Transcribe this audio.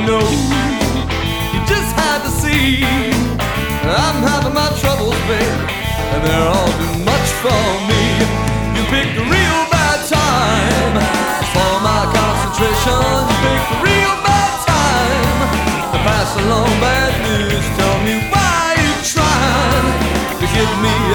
know. You just had to see I'm having my troubles, babe, and they're all too much for me. You picked a real bad time for my concentration.